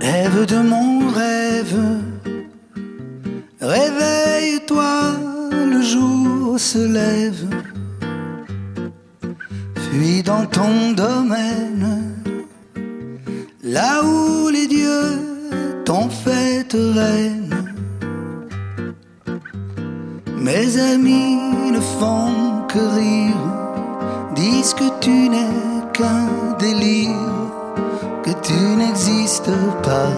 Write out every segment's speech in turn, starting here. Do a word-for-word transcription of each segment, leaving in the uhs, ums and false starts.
Ève de mon rêve, réveille-toi, le jour se lève. Fuis dans ton domaine, là où les dieux t'ont fait reine. Mes amis ne font que rire, disent que tu n'es qu'un délire, que tu n'existes pas.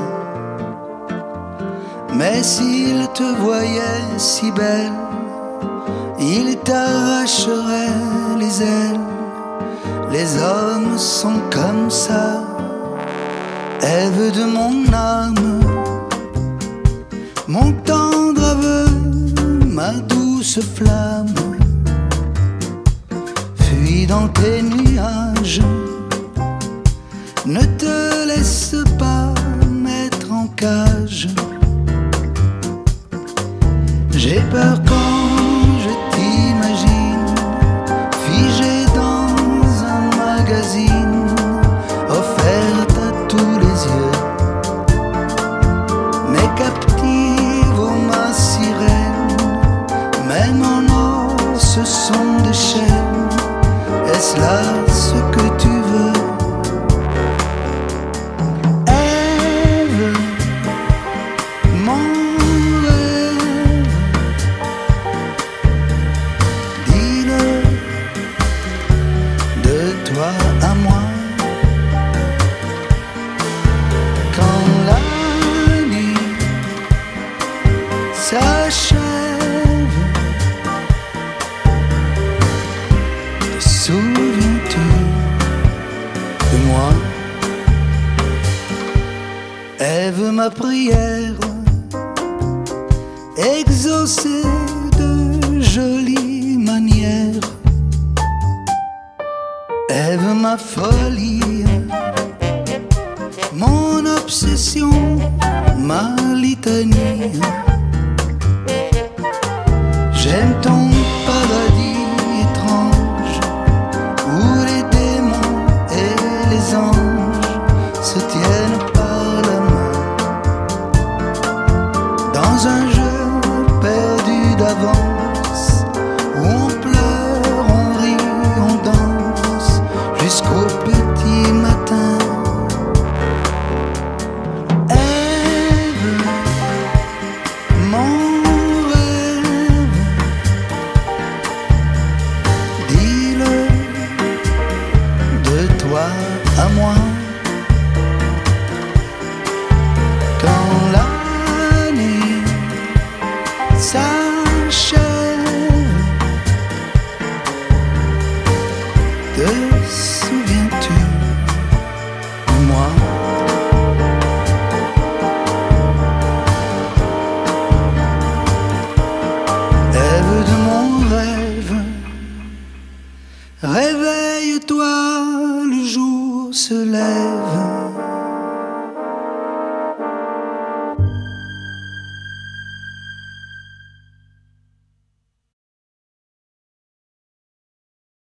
Mais s'ils te voyaient si belle, ils t'arracheraient les ailes. Les hommes sont comme ça. Ève de mon âme, mon tendre aveu, ma douce flamme. Fuis dans tes nuages, ne te laisse pas mettre en cage. J'ai peur quand je t'imagine figé dans un magazine offerte à tous les yeux, mais captive aux ma sirène. Même en or, ce sont des chaînes. Est-ce là ce que tu veux? Ève, mon rêve, dis-le de toi à moi. Quand la nuit s'achève, te souviens-tu de moi? Ève, ma prière exaucée de jolies manières. Ève, ma folie, mon obsession, ma litanie. J'aime ton paradis étrange, où les démons et les anges se tiennent par la main, dans un jeu perdu d'avance, où on pleure, on rit, on danse, jusqu'au petit matin. Ève, mon rêve, dis-le de toi à moi. Quand la nuit s'achève, te souviens-tu de moi? Ève de mon rêve, réveille-toi, le jour se lève.